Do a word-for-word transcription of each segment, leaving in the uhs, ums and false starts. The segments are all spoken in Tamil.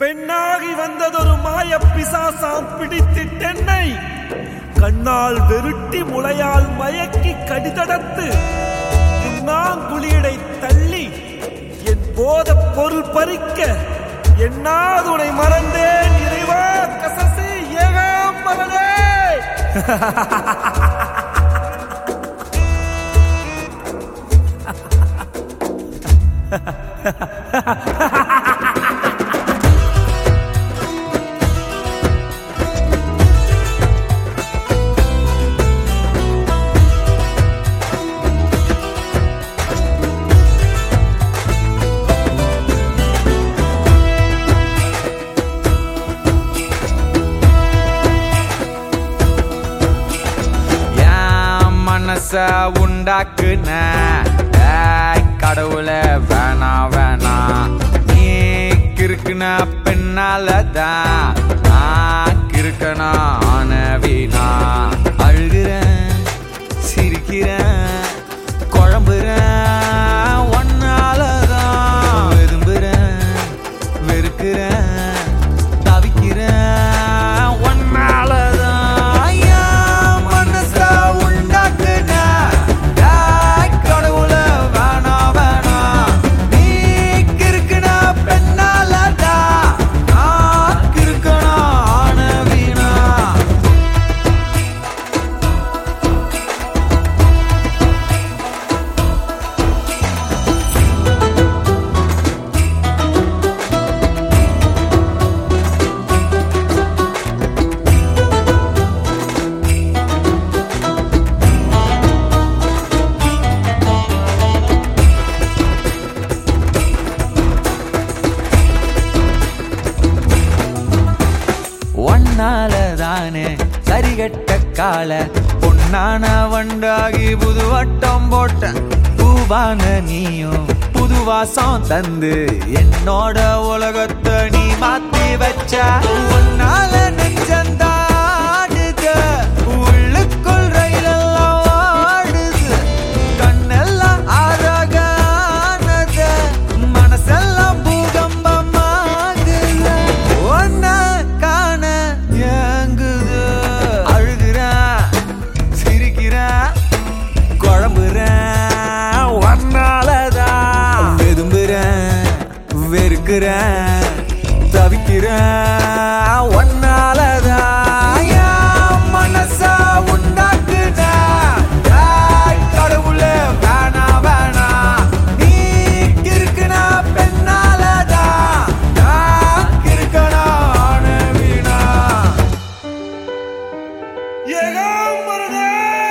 பெண்ணாகி வந்ததொரு மாய பிசாசாம் பிடித்திட்டென்னை கண்ணால் வெருட்டி முளையால் மயக்கி கடிதடத்து உண்ணாங்குளியடை தள்ளி என் போத பொருள் பறிக்க என்னாதுனை மறந்தேன் இறைவா கசசி ஏகாம்பரனே. உண்டாக்குன கடவுள வேணா வேணா நீ கிறுக்குன பெண்ணாலதான் நான் கிறுக்கனா ஆனவீனா அழுகிறேன் சிரிக்கிறேன் குழம்புறேன் ஒன்னாலதான் விரும்புறேன் வெறுக்கிறேன் தவிக்கிறேன் ஒன்னாலதான் தானே சரிகட்ட கால பொன்னான வண்டாகி புது வட்டம் போட்ட பூவான நீயும் புது வாசம் தந்து என்னோட உலகத்தை நீ மாத்தி வச்ச உன்னால நெஞ்சந்தாடுது உள்ளுக்குள் ரயிலெல்லாம் ஆடுது கண்ணெல்லாம் ஆராகானது மனசெல்லாம் பூகம்பம் ஆகுது ஒன்ன காண அழுகிறேன் சிரிக்கிறேன் குழம்புறேன் ஒன்னாலதான் விரும்புறேன் வெறுக்கிறேன் தவிக்கிறேன் ஒன்னாலதான் மனசா உண்டாக்குன கடவுள வேணா வேணா நீ கிறுக்குன பெண்ணாலதான் நான் கிறுக்கனா ஆனவீனா. ஏகாம்பரனே.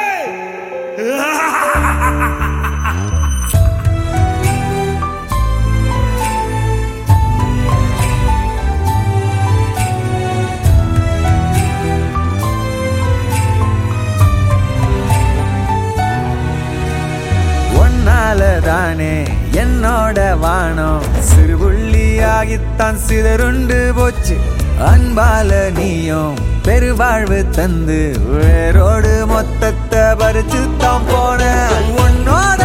ஒன்னாலதானே என்னோட வானம் சிறுபுள்ளியாகித்தான் சிதறுண்டு போச்சு அன்பால நீயும் பெருவாழ்வு தந்து வேரோடு மொத்தத்தை பறிச்சு தான் போன உன்னோட